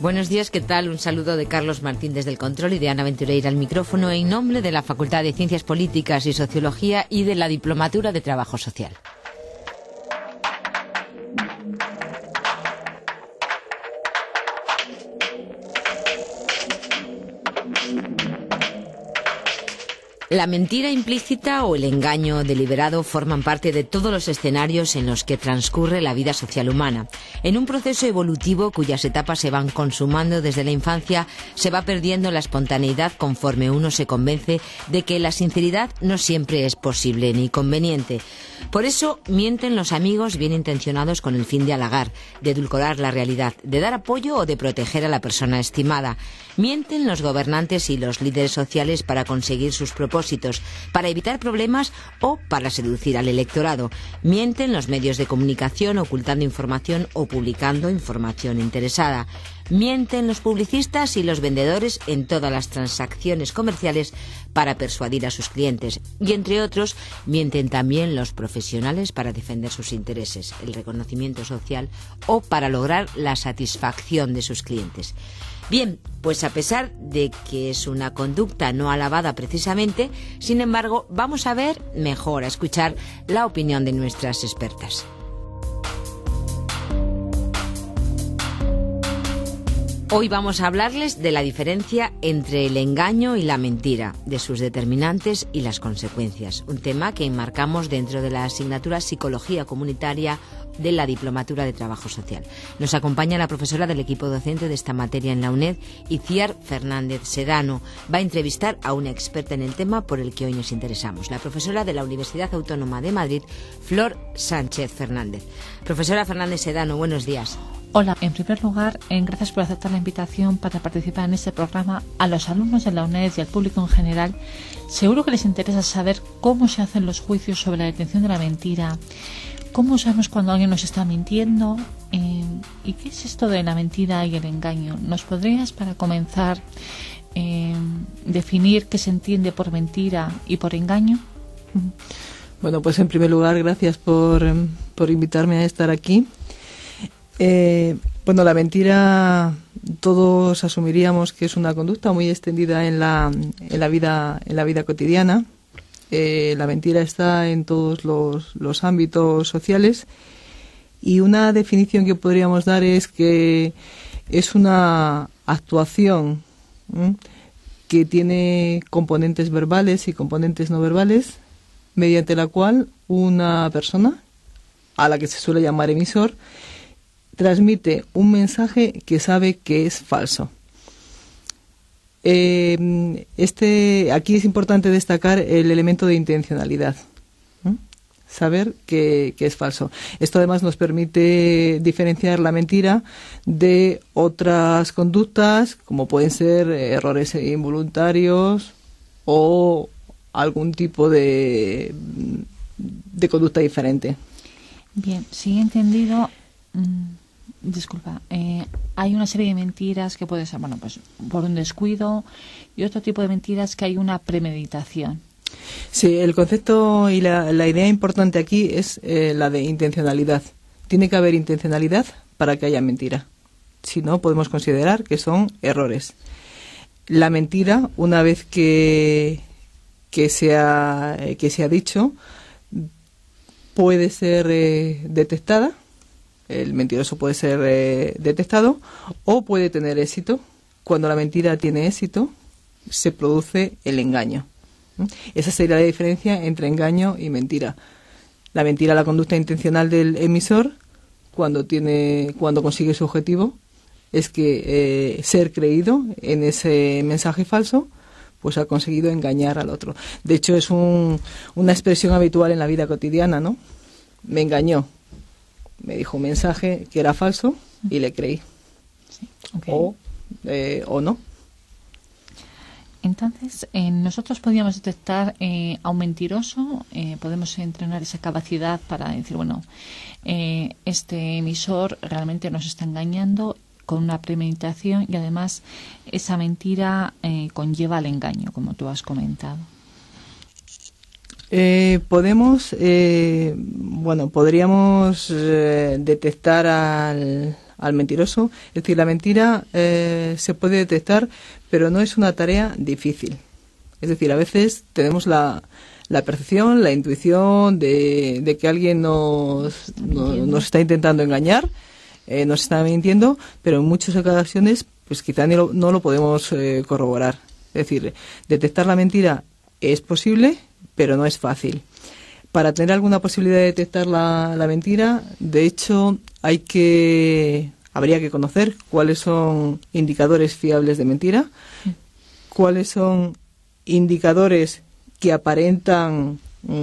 Buenos días, ¿qué tal? Un saludo de Carlos Martín desde el control y de Ana Ventureira al micrófono en nombre de la Facultad de Ciencias Políticas y Sociología y de la Diplomatura de Trabajo Social. La mentira implícita o el engaño deliberado forman parte de todos los escenarios en los que transcurre la vida social humana. En un proceso evolutivo cuyas etapas se van consumando desde la infancia, se va perdiendo la espontaneidad conforme uno se convence de que la sinceridad no siempre es posible ni conveniente. Por eso mienten los amigos bien intencionados con el fin de halagar, de edulcorar la realidad, de dar apoyo o de proteger a la persona estimada. Mienten los gobernantes y los líderes sociales para conseguir sus propósitos, para evitar problemas o para seducir al electorado. Mienten los medios de comunicación ocultando información o publicando información interesada. Mienten los publicistas y los vendedores en todas las transacciones comerciales para persuadir a sus clientes. Y entre otros, mienten también los profesionales para defender sus intereses, el reconocimiento social o para lograr la satisfacción de sus clientes. Bien, pues a pesar de que es una conducta no alabada precisamente, sin embargo, vamos a ver mejor, a escuchar la opinión de nuestras expertas. Hoy vamos a hablarles de la diferencia entre el engaño y la mentira, de sus determinantes y las consecuencias, un tema que enmarcamos dentro de la asignatura Psicología Comunitaria de la Diplomatura de Trabajo Social. Nos acompaña la profesora del equipo docente de esta materia en la UNED, Itziar Fernández Sedano. Va a entrevistar a una experta en el tema por el que hoy nos interesamos, la profesora de la Universidad Autónoma de Madrid, Flor Sánchez Fernández. Profesora Fernández Sedano, buenos días. Hola, en primer lugar, gracias por aceptar la invitación para participar en este programa. A los alumnos de la UNED y al público en general, seguro que les interesa saber cómo se hacen los juicios sobre la detección de la mentira, cómo sabemos cuando alguien nos está mintiendo y qué es esto de la mentira y el engaño. ¿Nos podrías, para comenzar, definir qué se entiende por mentira y por engaño? Bueno, pues en primer lugar, gracias por invitarme a estar aquí. Bueno, la mentira todos asumiríamos que es una conducta muy extendida en la vida cotidiana. La mentira está en todos los ámbitos sociales y una definición que podríamos dar es que es una actuación que tiene componentes verbales y componentes no verbales, mediante la cual una persona, a la que se suele llamar emisor, transmite un mensaje que sabe que es falso. Aquí es importante destacar el elemento de intencionalidad, saber que es falso. Esto además nos permite diferenciar la mentira de otras conductas, como pueden ser errores involuntarios o algún tipo de conducta diferente. Bien, sí he entendido. Disculpa, hay una serie de mentiras que puede ser, bueno, pues por un descuido, y otro tipo de mentiras que hay una premeditación. Sí, el concepto y la idea importante aquí es la de intencionalidad. Tiene que haber intencionalidad para que haya mentira. Si no, podemos considerar que son errores. La mentira, una vez que se ha dicho, puede ser detectada. El mentiroso puede ser detectado o puede tener éxito. Cuando la mentira tiene éxito, se produce el engaño. Esa sería la diferencia entre engaño y mentira. La mentira, la conducta intencional del emisor, cuando consigue su objetivo, es que ser creído en ese mensaje falso, pues ha conseguido engañar al otro. De hecho, es una expresión habitual en la vida cotidiana, ¿no? Me engañó. Me dijo un mensaje que era falso y le creí. Sí, okay. O no. Entonces, nosotros podríamos detectar a un mentiroso, podemos entrenar esa capacidad para decir, bueno, este emisor realmente nos está engañando con una premeditación y además esa mentira conlleva el engaño, como tú has comentado. Podríamos detectar al mentiroso. Es decir, la mentira se puede detectar, pero no es una tarea difícil. Es decir, a veces tenemos la percepción, la intuición de que alguien nos está intentando engañar, nos está mintiendo, pero en muchas ocasiones pues quizá no lo podemos corroborar. Es decir, detectar la mentira es posible, pero no es fácil. Para tener alguna posibilidad de detectar la mentira, de hecho, habría que conocer cuáles son indicadores fiables de mentira, cuáles son indicadores que aparentan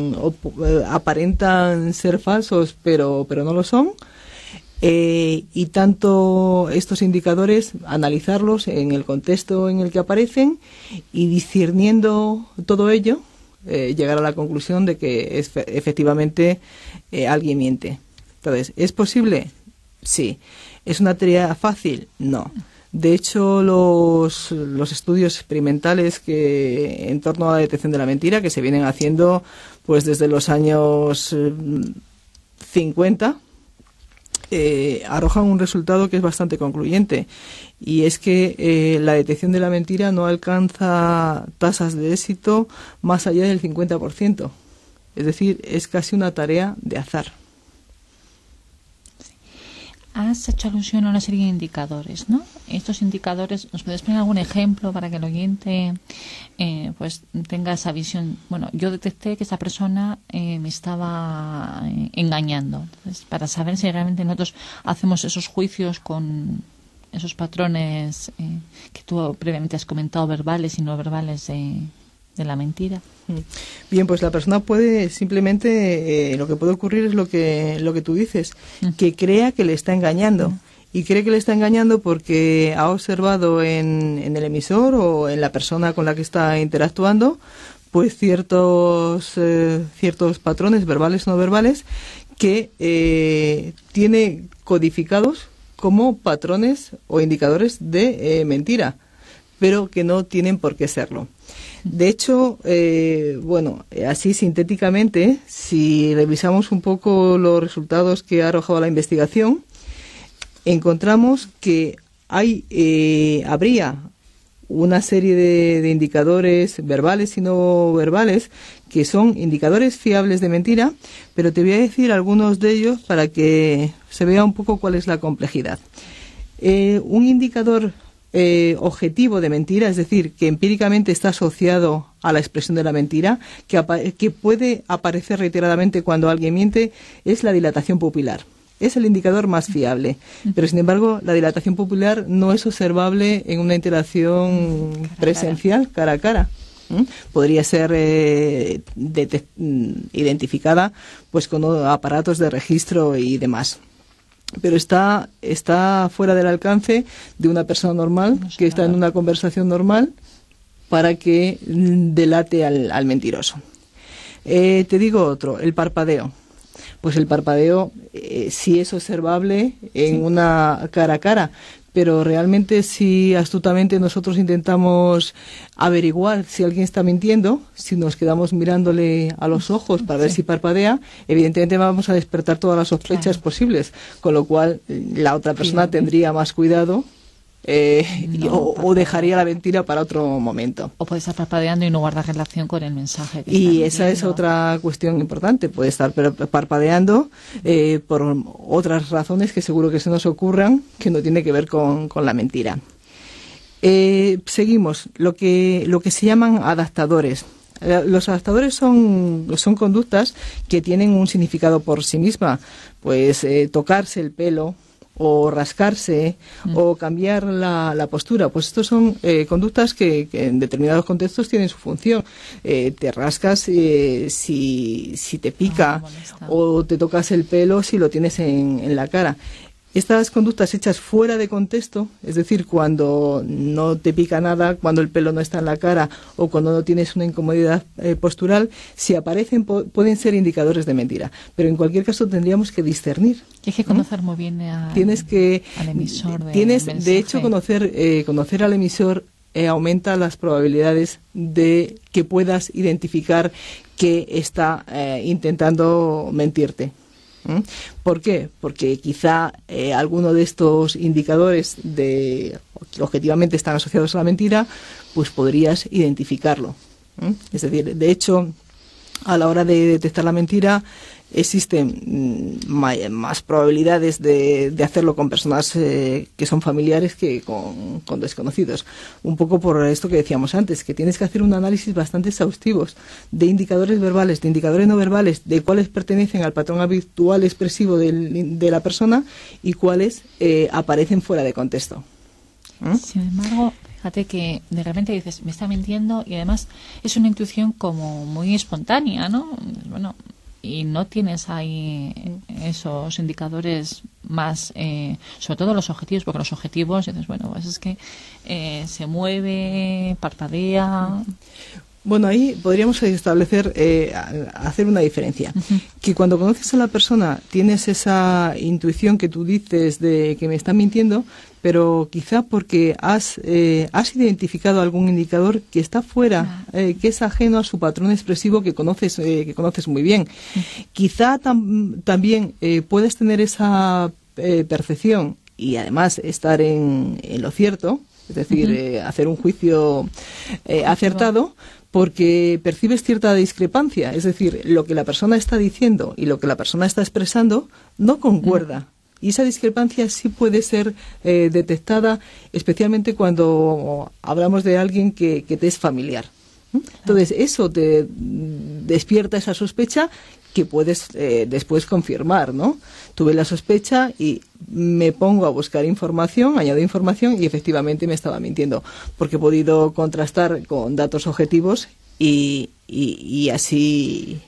ser falsos, pero no lo son. Y tanto estos indicadores, analizarlos en el contexto en el que aparecen y discerniendo todo ello, llegar a la conclusión de que efectivamente alguien miente. Entonces, ¿es posible? Sí. ¿Es una tarea fácil? No. De hecho, los estudios experimentales que en torno a la detección de la mentira, que se vienen haciendo pues desde los años 50, arrojan un resultado que es bastante concluyente, y es que la detección de la mentira no alcanza tasas de éxito más allá del 50%. Es decir, es casi una tarea de azar. Has hecho alusión a una serie de indicadores, ¿no? Estos indicadores, ¿nos puedes poner algún ejemplo para que el oyente pues tenga esa visión? Bueno, yo detecté que esa persona me estaba engañando. Entonces, para saber si realmente nosotros hacemos esos juicios con esos patrones que tú previamente has comentado, verbales y no verbales de la mentira. Bien, pues la persona puede simplemente, lo que puede ocurrir es lo que tú dices, que crea que le está engañando. Y cree que le está engañando porque ha observado en el emisor o en la persona con la que está interactuando pues ciertos patrones verbales o no verbales que tiene codificados como patrones o indicadores de mentira, pero que no tienen por qué serlo. De hecho, así sintéticamente, si revisamos un poco los resultados que ha arrojado la investigación, encontramos que habría una serie de indicadores verbales y no verbales que son indicadores fiables de mentira, pero te voy a decir algunos de ellos para que se vea un poco cuál es la complejidad. Un indicador objetivo de mentira, es decir, que empíricamente está asociado a la expresión de la mentira, que puede aparecer reiteradamente cuando alguien miente, es la dilatación pupilar. Es el indicador más fiable, pero sin embargo la dilatación pupilar no es observable en una interacción presencial cara a cara. Podría ser identificada pues con aparatos de registro y demás, pero está fuera del alcance de una persona normal que está en una conversación normal para que delate al mentiroso. Te digo otro, el parpadeo. Pues el parpadeo sí es observable en una cara a cara, pero realmente si astutamente nosotros intentamos averiguar si alguien está mintiendo, si nos quedamos mirándole a los ojos para ver si parpadea, evidentemente vamos a despertar todas las sospechas posibles, con lo cual la otra persona tendría más cuidado o dejaría la mentira para otro momento. O puede estar parpadeando y no guardar relación con el mensaje. Y esa es otra cuestión importante. Puede estar parpadeando por otras razones que seguro que se nos ocurran, que no tiene que ver con la mentira. Seguimos. Lo que se llaman adaptadores. Los adaptadores son conductas que tienen un significado por sí misma. Pues tocarse el pelo, o rascarse, o cambiar la postura. Pues estos son conductas que en determinados contextos tienen su función. Te rascas si te pica, o te tocas el pelo si lo tienes en la cara. Estas conductas hechas fuera de contexto, es decir, cuando no te pica nada, cuando el pelo no está en la cara o cuando no tienes una incomodidad postural, si aparecen pueden ser indicadores de mentira. Pero en cualquier caso tendríamos que discernir. Hay que conocer muy bien al emisor. De hecho, conocer al emisor aumenta las probabilidades de que puedas identificar que está intentando mentirte. ¿Por qué? Porque quizá alguno de estos indicadores que objetivamente están asociados a la mentira, pues podrías identificarlo. Es decir, de hecho, a la hora de detectar la mentira, existen más probabilidades de hacerlo con personas que son familiares que con desconocidos. Un poco por esto que decíamos antes, que tienes que hacer un análisis bastante exhaustivo de indicadores verbales, de indicadores no verbales, de cuáles pertenecen al patrón habitual expresivo de la persona y cuáles aparecen fuera de contexto. Sin embargo, fíjate que de repente dices, me está mintiendo, y además es una intuición como muy espontánea, ¿no? Bueno, y no tienes ahí esos indicadores más, sobre todo los objetivos, porque los objetivos, dices, bueno, pues es que se mueve, parpadea. Bueno, ahí podríamos establecer, hacer una diferencia. Que cuando conoces a la persona tienes esa intuición que tú dices de que me está mintiendo, pero quizá porque has identificado algún indicador que está fuera, que es ajeno a su patrón expresivo que conoces muy bien. Quizá también puedes tener esa percepción y además estar en lo cierto, es decir, hacer un juicio acertado, porque percibes cierta discrepancia, es decir, lo que la persona está diciendo y lo que la persona está expresando no concuerda. Y esa discrepancia sí puede ser detectada, especialmente cuando hablamos de alguien que te es familiar. Entonces, eso te despierta esa sospecha que puedes después confirmar, ¿no? Tuve la sospecha y me pongo a buscar información, añado información y efectivamente me estaba mintiendo, porque he podido contrastar con datos objetivos y así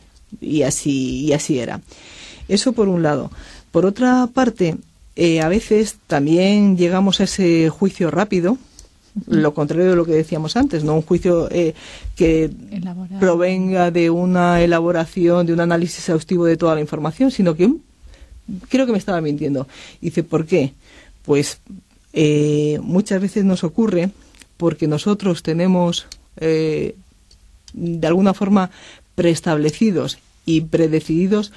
era. Eso por un lado. Por otra parte, a veces también llegamos a ese juicio rápido, lo contrario de lo que decíamos antes, no un juicio que provenga de una elaboración, de un análisis exhaustivo de toda la información, sino que creo que me estaba mintiendo. Dice, ¿por qué? Pues muchas veces nos ocurre porque nosotros tenemos de alguna forma preestablecidos y predecididos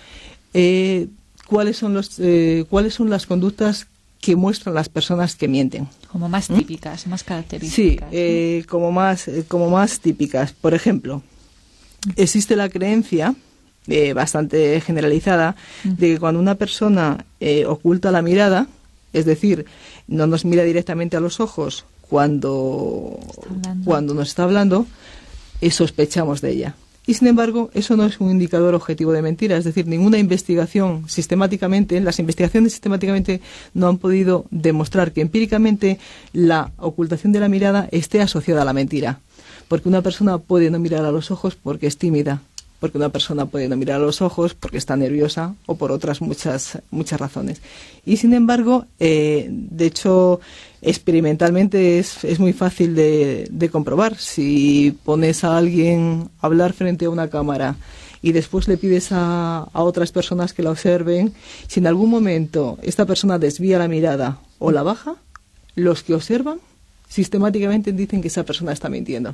cuáles son las conductas que muestran las personas que mienten. Como más típicas, más características. Sí, como más típicas. Por ejemplo, existe la creencia bastante generalizada de que cuando una persona oculta la mirada, es decir, no nos mira directamente a los ojos cuando nos está hablando, sospechamos de ella. Y sin embargo, eso no es un indicador objetivo de mentira, es decir, ninguna investigación las investigaciones sistemáticamente no han podido demostrar que empíricamente la ocultación de la mirada esté asociada a la mentira. Porque una persona puede no mirar a los ojos porque es tímida, porque una persona puede no mirar a los ojos porque está nerviosa o por otras muchas razones. Y sin embargo, de hecho, experimentalmente es muy fácil de comprobar. Si pones a alguien a hablar frente a una cámara y después le pides a otras personas que la observen, si en algún momento esta persona desvía la mirada o la baja, los que observan sistemáticamente dicen que esa persona está mintiendo.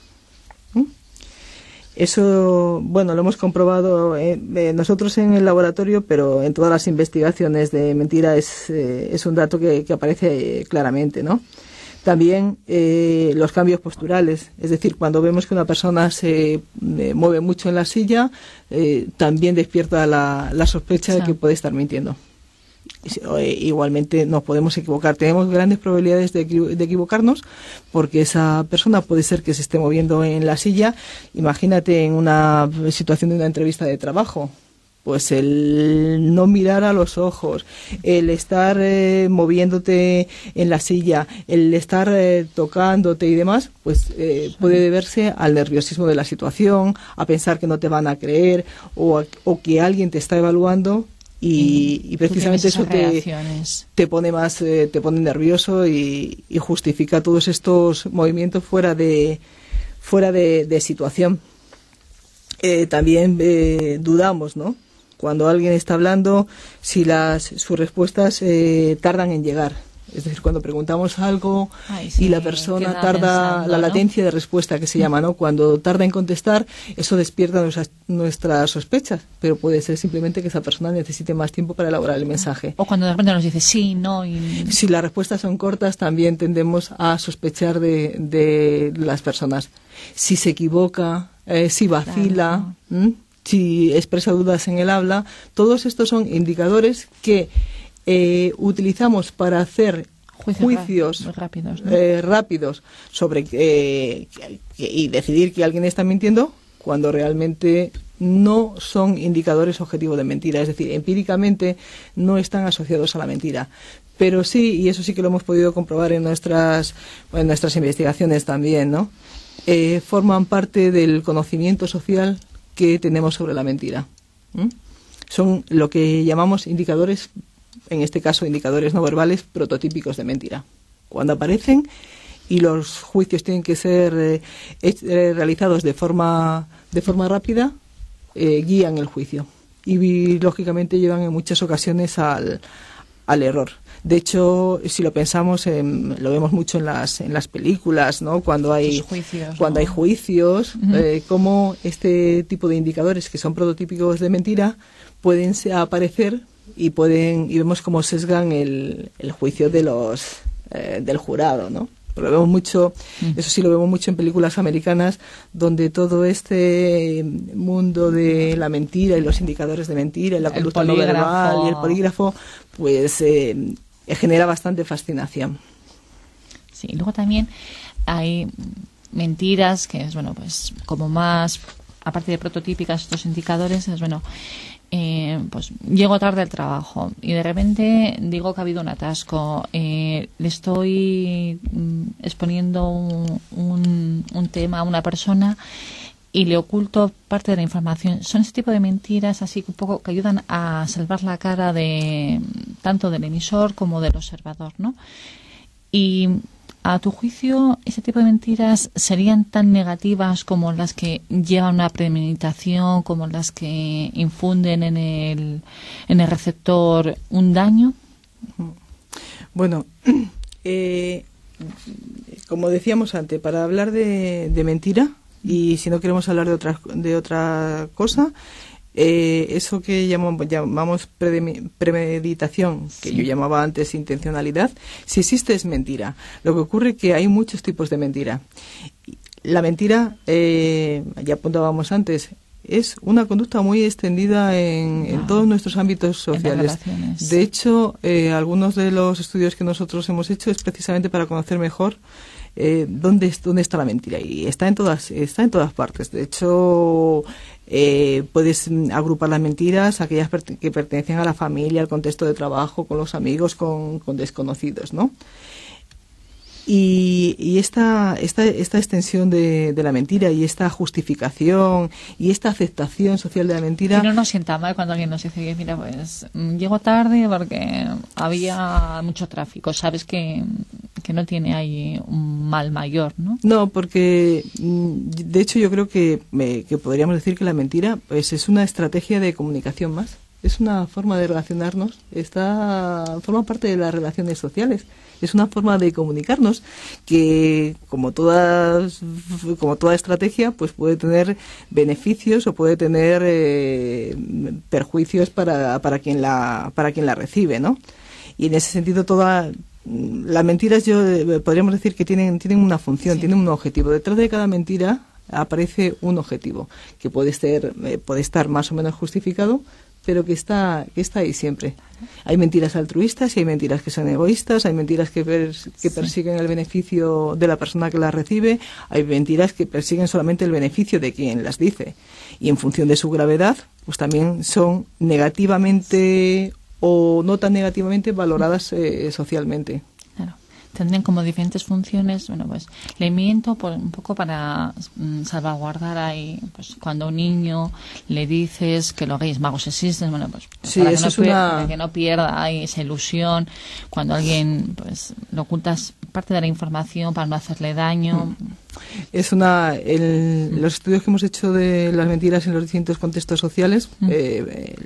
Eso, bueno, lo hemos comprobado nosotros en el laboratorio, pero en todas las investigaciones de mentira es un dato que aparece claramente, ¿no? También los cambios posturales, es decir, cuando vemos que una persona se mueve mucho en la silla, también despierta la sospecha de que puede estar mintiendo. Igualmente nos podemos equivocar, tenemos grandes probabilidades de equivocarnos porque esa persona puede ser que se esté moviendo en la silla. Imagínate en una situación de una entrevista de trabajo, pues el no mirar a los ojos, el estar moviéndote en la silla, el estar tocándote y demás, pues puede deberse al nerviosismo de la situación, a pensar que no te van a creer o que alguien te está evaluando. Y precisamente eso te pone nervioso y justifica todos estos movimientos fuera de situación. También dudamos, ¿no? Cuando alguien está hablando, si sus respuestas tardan en llegar. Es decir, cuando preguntamos algo sí, y la persona queda tarda, pensando, la ¿no? latencia de respuesta que se llama, ¿no? Cuando tarda en contestar, eso despierta nuestras sospechas, pero puede ser simplemente que esa persona necesite más tiempo para elaborar el mensaje. O cuando de repente nos dice sí, no. Y... Si las respuestas son cortas, también tendemos a sospechar de las personas. Si se equivoca, si vacila, claro. si expresa dudas en el habla, todos estos son indicadores que utilizamos para hacer juicios rápidos, ¿no? Rápidos sobre y decidir que alguien está mintiendo cuando realmente no son indicadores objetivos de mentira, es decir, empíricamente no están asociados a la mentira. Pero sí, y eso sí que lo hemos podido comprobar en nuestras investigaciones también, ¿no? Forman parte del conocimiento social que tenemos sobre la mentira. Son lo que llamamos indicadores, en este caso indicadores no verbales prototípicos de mentira. Cuando aparecen y los juicios tienen que ser realizados de forma rápida, guían el juicio y lógicamente llevan en muchas ocasiones al error. De hecho, si lo pensamos, lo vemos mucho en las películas, ¿no? Cuando hay juicios, hay juicios, cómo este tipo de indicadores que son prototípicos de mentira pueden aparecer y vemos cómo sesgan el juicio de del jurado, ¿no? Lo vemos mucho, eso sí lo vemos mucho en películas americanas, donde todo este mundo de la mentira y los indicadores de mentira y la conducta no verbal y el polígrafo, pues genera bastante fascinación. Sí, luego también hay mentiras que es, bueno, pues como más, aparte de prototípicas, estos indicadores, es, bueno, pues llego tarde al trabajo y de repente digo que ha habido un atasco, le estoy exponiendo un tema a una persona y le oculto parte de la información. Son este tipo de mentiras así un poco que ayudan a salvar la cara de tanto del emisor como del observador, ¿no? Y a tu juicio, ¿ese tipo de mentiras serían tan negativas como las que llevan una premeditación, como las que infunden en el receptor un daño? Bueno, como decíamos antes, para hablar de mentira, y si no queremos hablar de otra cosa, eso que llamamos premeditación, que yo llamaba antes intencionalidad, si existe es mentira. Lo que ocurre es que hay muchos tipos de mentira. La mentira, ya apuntábamos antes, es una conducta muy extendida en todos nuestros ámbitos sociales. De hecho, algunos de los estudios que nosotros hemos hecho es precisamente para conocer mejor dónde está la mentira, y está en todas partes. De hecho, puedes agrupar las mentiras, aquellas que pertenecen a la familia, al contexto de trabajo, con los amigos, con desconocidos, ¿no? Y esta extensión de la mentira y esta justificación y esta aceptación social de la mentira... Y no nos sienta mal cuando alguien nos dice, mira, pues llego tarde porque había mucho tráfico. Sabes que no tiene ahí un mal mayor, ¿no? No, porque de hecho yo creo que podríamos decir que la mentira pues es una estrategia de comunicación más. Es una forma de relacionarnos, forma parte de las relaciones sociales. Es una forma de comunicarnos que, como toda estrategia, pues puede tener beneficios o puede tener perjuicios para quien la recibe, ¿no? Y en ese sentido las mentiras podríamos decir que tienen una función, sí. Tienen un objetivo. Detrás de cada mentira aparece un objetivo que puede estar más o menos justificado, pero que está ahí siempre. Hay mentiras altruistas y hay mentiras que son egoístas, hay mentiras que persiguen el beneficio de la persona que las recibe, hay mentiras que persiguen solamente el beneficio de quien las dice. Y en función de su gravedad, pues también son negativamente o no tan negativamente valoradas socialmente. Claro. Tendrían como diferentes funciones. Bueno, pues le miento un poco para salvaguardar ahí, pues cuando a un niño le dices que los Reyes Magos existen, bueno, pues sí, para, eso para que no pierda ahí esa ilusión. Cuando a alguien pues le ocultas parte de la información para no hacerle daño. Es los estudios que hemos hecho de las mentiras en los distintos contextos sociales,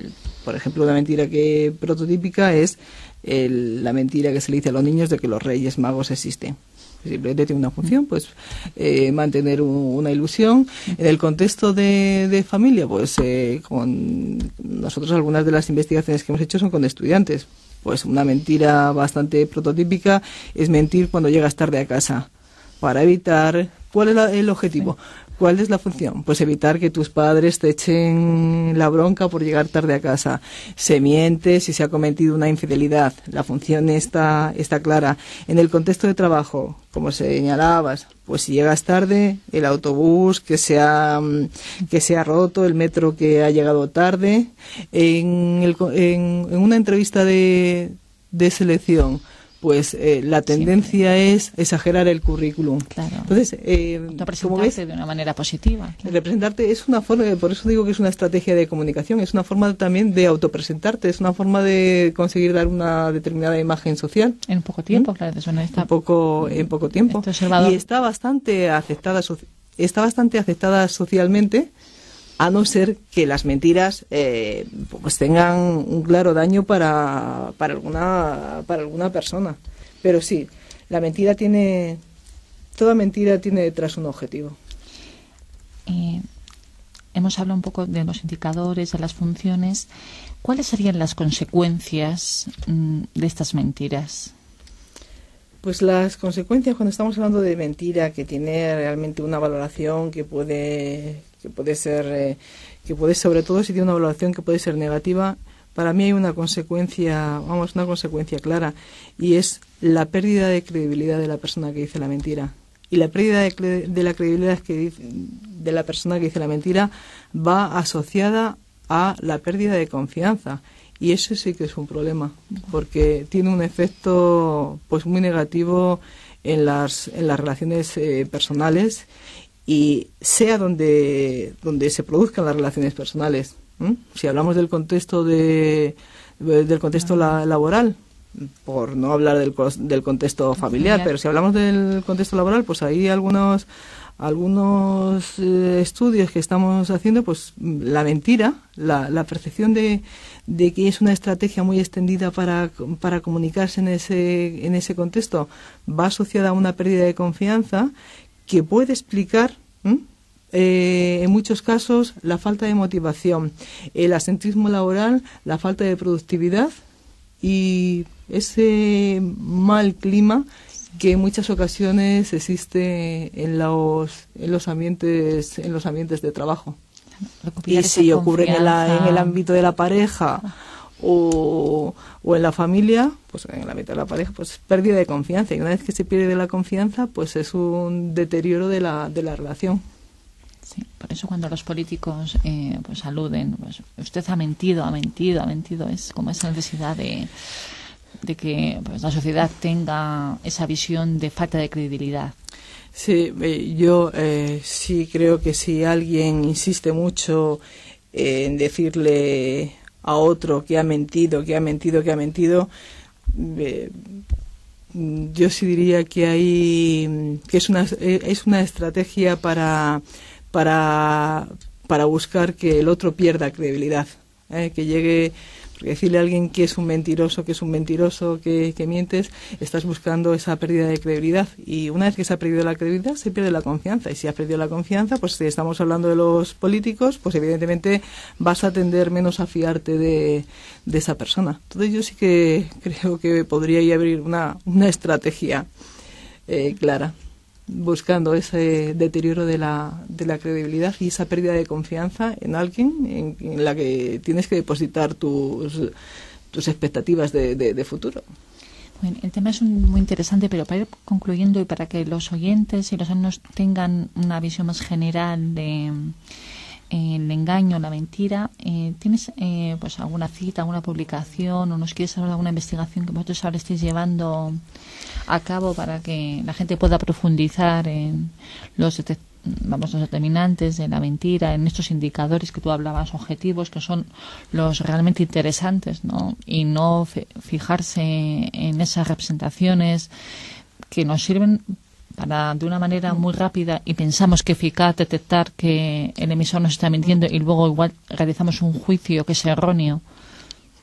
Por ejemplo, una mentira prototípica es la mentira que se le dice a los niños de que los Reyes Magos existen. Simplemente tiene una función, pues mantener una ilusión. En el contexto de familia, pues con nosotros algunas de las investigaciones que hemos hecho son con estudiantes. Pues una mentira bastante prototípica es mentir cuando llegas tarde a casa, para evitar... ¿Cuál es el objetivo? ¿Cuál es la función? Pues evitar que tus padres te echen la bronca por llegar tarde a casa. Se miente si se ha cometido una infidelidad. La función está clara. En el contexto de trabajo, como señalabas, pues si llegas tarde, el autobús que se ha roto, el metro que ha llegado tarde. En una entrevista de selección, pues la tendencia es exagerar el currículum. Claro. Entonces, como ves, de una manera positiva. Claro. Representarte es una forma, por eso digo que es una estrategia de comunicación, es una forma también de autopresentarte, es una forma de conseguir dar una determinada imagen social. En poco tiempo, claro. Eso no está... en poco tiempo. Y está bastante aceptada socialmente, a no ser que las mentiras pues tengan un claro daño para alguna persona. Pero sí, toda mentira tiene detrás un objetivo. Hemos hablado un poco de los indicadores, de las funciones. ¿Cuáles serían las consecuencias de estas mentiras? Pues las consecuencias, cuando estamos hablando de mentira que tiene realmente una valoración que puede ser, sobre todo si tiene una valoración que puede ser negativa, para mí hay una consecuencia clara, y es la pérdida de credibilidad de la persona que dice la mentira. Y la pérdida de la credibilidad de la persona que dice la mentira va asociada a la pérdida de confianza. Y eso sí que es un problema, porque tiene un efecto pues muy negativo en las relaciones personales, y sea donde se produzcan las relaciones personales. Si hablamos del contexto laboral, por no hablar del contexto familiar, pero si hablamos del contexto laboral, pues hay algunos estudios que estamos haciendo, pues la mentira, la percepción de que es una estrategia muy extendida para comunicarse en ese contexto, va asociada a una pérdida de confianza que puede explicar en muchos casos la falta de motivación, el asentismo laboral, la falta de productividad y ese mal clima que en muchas ocasiones existe en los ambientes de trabajo. Y si ocurre en el ámbito de la pareja o en la familia, pues en el ámbito de la pareja, pues pérdida de confianza. Y una vez que se pierde la confianza, pues es un deterioro de la relación. Sí, por eso cuando los políticos pues aluden, pues usted ha mentido, es como esa necesidad de que pues la sociedad tenga esa visión de falta de credibilidad. Sí, yo sí creo que si alguien insiste mucho en decirle a otro que ha mentido, yo sí diría que es una estrategia para buscar que el otro pierda credibilidad, que llegue. Porque decirle a alguien que es un mentiroso, que mientes, estás buscando esa pérdida de credibilidad. Y una vez que se ha perdido la credibilidad, se pierde la confianza. Y si has perdido la confianza, pues si estamos hablando de los políticos, pues evidentemente vas a tender menos a fiarte de esa persona. Entonces yo sí que creo que podría haber una estrategia clara, buscando ese deterioro de la credibilidad y esa pérdida de confianza en alguien en la que tienes que depositar tus expectativas de futuro. Bueno, el tema es muy interesante, pero para ir concluyendo y para que los oyentes y los alumnos tengan una visión más general de el engaño, la mentira, ¿tienes pues alguna cita, alguna publicación o nos quieres hablar de alguna investigación que vosotros ahora estéis llevando a cabo para que la gente pueda profundizar en los determinantes de la mentira, en estos indicadores que tú hablabas, objetivos, que son los realmente interesantes, ¿no? Y no fijarse en esas representaciones que nos sirven para, de una manera muy rápida y pensamos que eficaz, detectar que el emisor nos está mintiendo y luego igual realizamos un juicio que es erróneo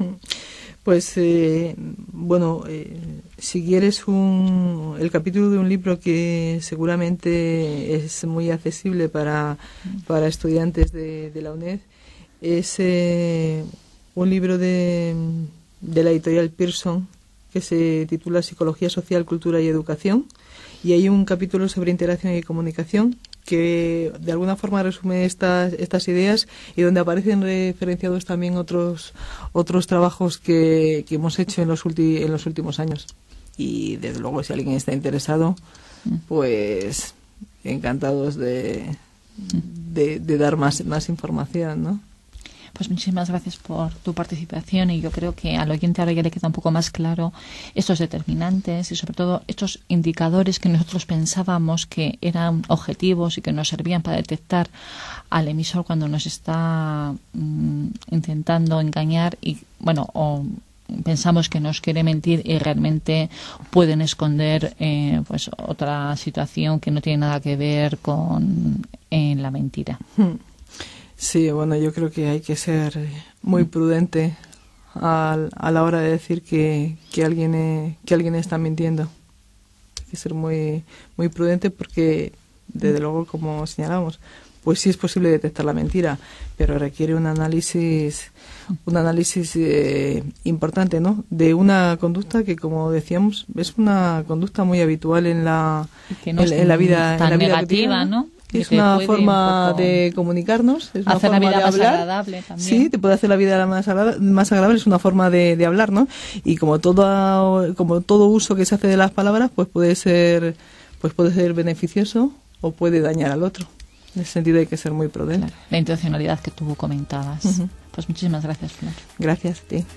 Pues, bueno, si quieres el capítulo de un libro que seguramente es muy accesible para estudiantes de la UNED, es un libro de la editorial Pearson que se titula Psicología Social, Cultura y Educación, y hay un capítulo sobre interacción y comunicación que de alguna forma resume estas ideas y donde aparecen referenciados también otros trabajos que hemos hecho en los últimos años. Y desde luego, si alguien está interesado, pues encantados de dar más información, ¿no? Pues muchísimas gracias por tu participación, y yo creo que al oyente ahora ya le queda un poco más claro estos determinantes y sobre todo estos indicadores que nosotros pensábamos que eran objetivos y que nos servían para detectar al emisor cuando nos está intentando engañar y, bueno, o pensamos que nos quiere mentir y realmente pueden esconder pues otra situación que no tiene nada que ver con la mentira. Sí, bueno, yo creo que hay que ser muy prudente a la hora de decir que alguien está mintiendo. Hay que ser muy muy prudente porque, desde luego, como señalamos, pues sí es posible detectar la mentira, pero requiere un análisis importante, ¿no? De una conducta que, como decíamos, es una conducta muy habitual en la vida, tan en la vida negativa, cotidiana, ¿no? Es una forma de comunicarnos, es una hacer forma la vida de más hablar. agradable también. Sí, te puede hacer la vida más agradable, es una forma de hablar, ¿no? Y como todo uso que se hace de las palabras, pues puede ser beneficioso o puede dañar al otro. En ese sentido hay que ser muy prudente. Claro, la intencionalidad que tú comentabas. Uh-huh. Pues muchísimas gracias, Flor. Gracias a ti.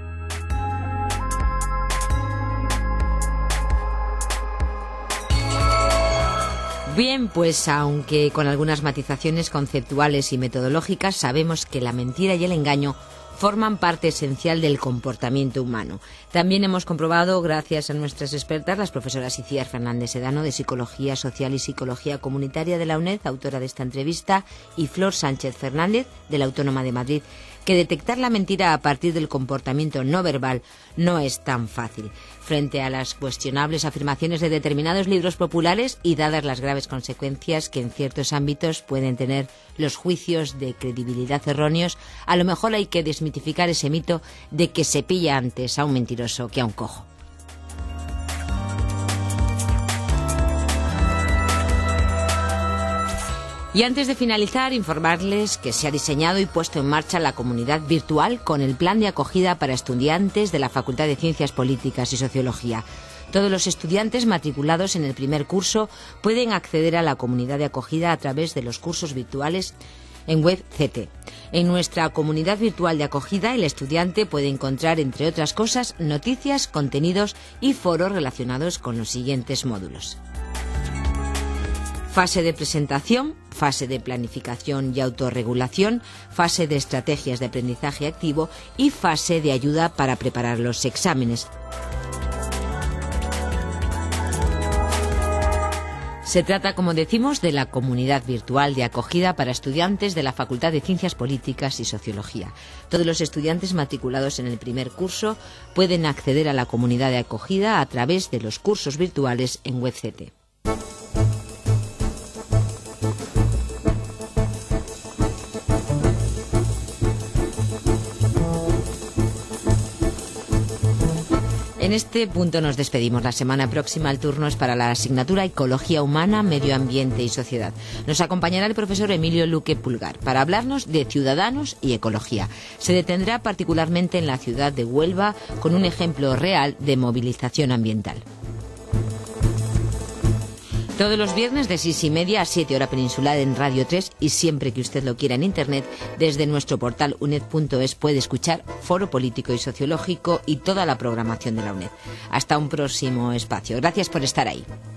Bien, pues aunque con algunas matizaciones conceptuales y metodológicas, sabemos que la mentira y el engaño forman parte esencial del comportamiento humano. También hemos comprobado, gracias a nuestras expertas, las profesoras Icíar Fernández Sedano, de Psicología Social y Psicología Comunitaria de la UNED, autora de esta entrevista, y Flor Sánchez Fernández, de la Autónoma de Madrid, que detectar la mentira a partir del comportamiento no verbal no es tan fácil. Frente a las cuestionables afirmaciones de determinados libros populares y dadas las graves consecuencias que en ciertos ámbitos pueden tener los juicios de credibilidad erróneos, a lo mejor hay que desmitificar ese mito de que se pilla antes a un mentiroso que a un cojo. Y antes de finalizar, informarles que se ha diseñado y puesto en marcha la comunidad virtual con el plan de acogida para estudiantes de la Facultad de Ciencias Políticas y Sociología. Todos los estudiantes matriculados en el primer curso pueden acceder a la comunidad de acogida a través de los cursos virtuales en WebCT. En nuestra comunidad virtual de acogida, el estudiante puede encontrar, entre otras cosas, noticias, contenidos y foros relacionados con los siguientes módulos: fase de presentación, fase de planificación y autorregulación, fase de estrategias de aprendizaje activo y fase de ayuda para preparar los exámenes. Se trata, como decimos, de la comunidad virtual de acogida para estudiantes de la Facultad de Ciencias Políticas y Sociología. Todos los estudiantes matriculados en el primer curso pueden acceder a la comunidad de acogida a través de los cursos virtuales en WebCT. En este punto nos despedimos. La semana próxima el turno es para la asignatura Ecología Humana, Medio Ambiente y Sociedad. Nos acompañará el profesor Emilio Luque Pulgar para hablarnos de ciudadanos y ecología. Se detendrá particularmente en la ciudad de Huelva con un ejemplo real de movilización ambiental. Todos los viernes de 6:30 a 7 hora peninsular en Radio 3, y siempre que usted lo quiera en Internet, desde nuestro portal uned.es puede escuchar Foro Político y Sociológico y toda la programación de la UNED. Hasta un próximo espacio. Gracias por estar ahí.